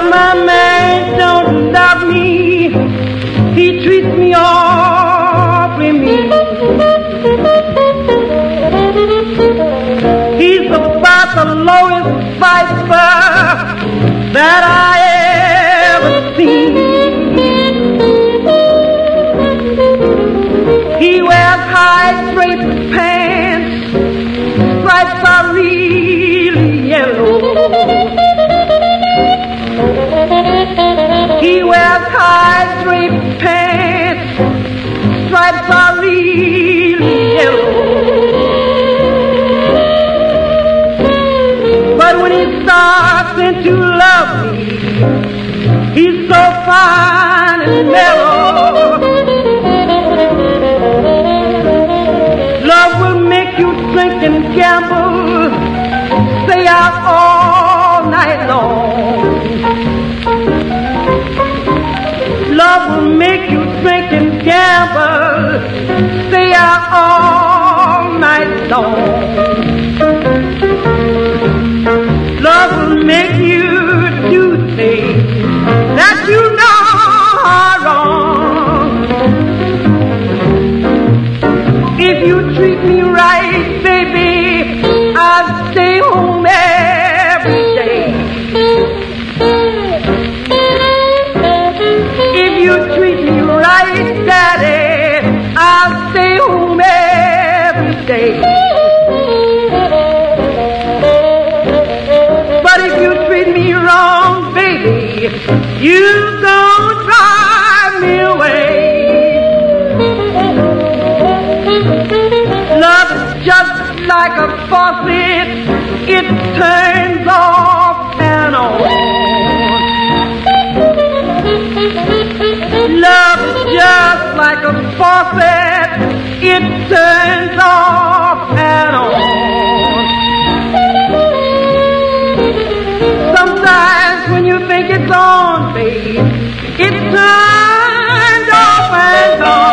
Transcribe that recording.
my man don't love me. He treats me awfully mean. He's about the lowest viper that I ever seen. He wears high straight pants, stripes are really yellow. He wears high straight pants, stripes are really yellow. But when he starts into love me, he's so fine and mellow. Love will make you drink and gamble, stay out all night long. Love will make you drink and gamble, stay out all night long. Love will make you do things that you know are wrong. If you treat me right, baby, I'll stay home every day. If you treat me right, Daddy, I'll stay home every day. But if you treat me wrong, baby, you gon' drive me away. Love is just like a faucet, it turns off and on. Love is just like a faucet, it turns off and on. Sometimes when you think it's on, babe, it turns off and on.